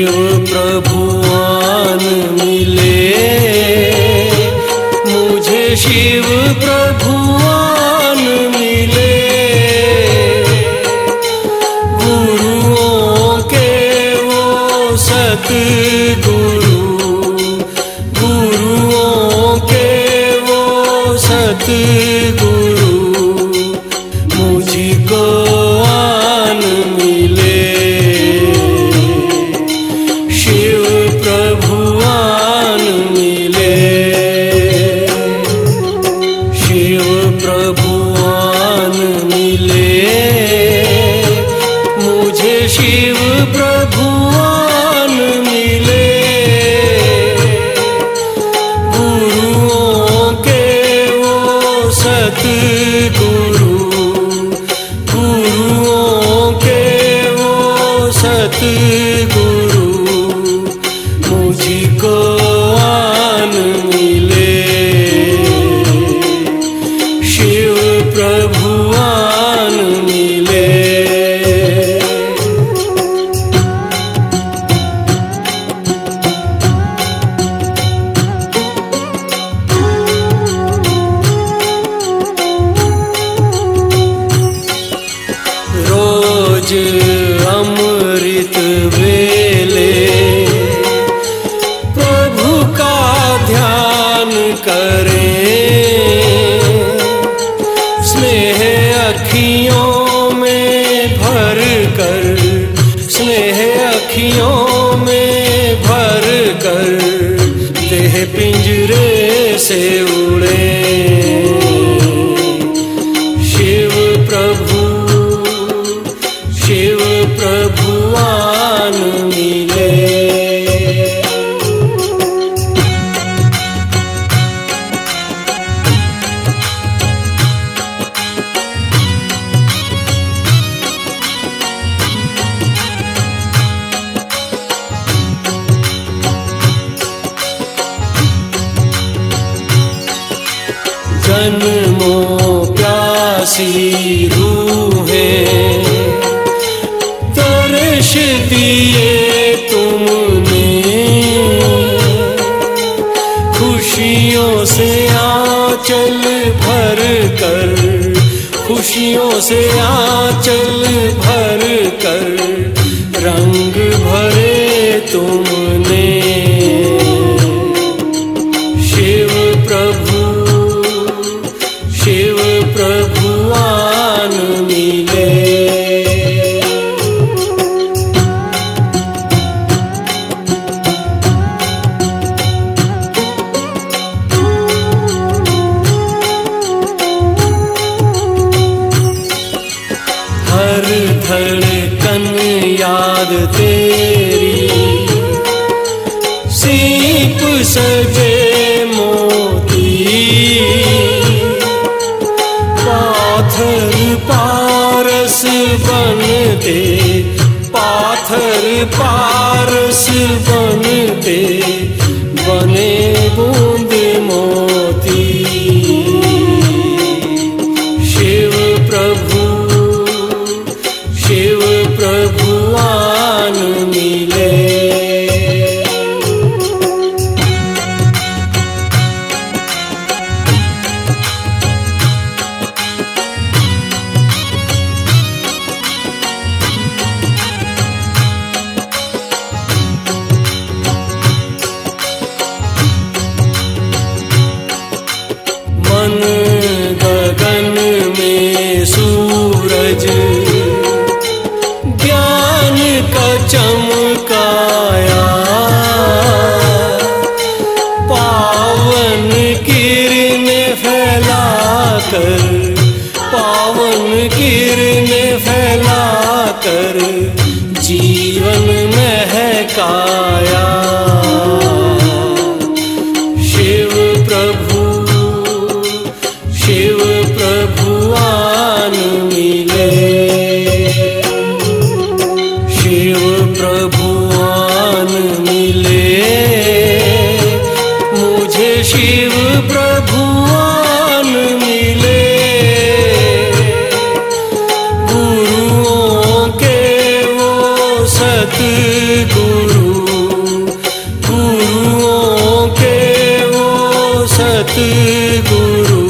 शिव प्रभुआन मिले, मुझे शिव प्रभुआन मिले। गुरुओं के वो सतगुरु, गुरुओं के वो सतगुरु, मुझको आन मिले। शिव प्रभुआन मिले, शिव प्रभुआन मिले, मुझे शिव प्रभुआन मिले। गुरुओं के वो सतगुरु, गुरुओं के वो सतगुरु, मुझको आन मिले। शिव प्रभुआन मिले। रोज अमृत वेले प्रभु का ध्यान करें, स्नेह अखियों में भर कर, स्नेह अखियों में भर कर, देह पिंजरे से उड़े। शिव प्रभु, शिव प्रभुआन मिले। जन्मों प्यासी रूहें तरस दिए तुमने, खुशियों से आंचल भर कर, खुशियों से आंचल भर कर, रंग भरे तुमने। शिव प्रभु, शिव प्रभुआन मिले। हर धड़कन याद तेरी, सीप सजे मोती, पाथर पारस बनते, पाथर पारस बनते, बने बूंद मोती। शिव प्रभु, शिव प्रभुआन मिले। मन गगन में सूरज ज्ञान का चमकाया, पावन किरणें फैला कर, पावन किरणें फैला कर, जीवन महकाया। शिव प्रभु, शिव प्रभुआन मिले। शिव प्रभुआन मिले, मुझे शिव प्रभुआन मिले। गुरुओं के वो सतगुरु, सतगुरु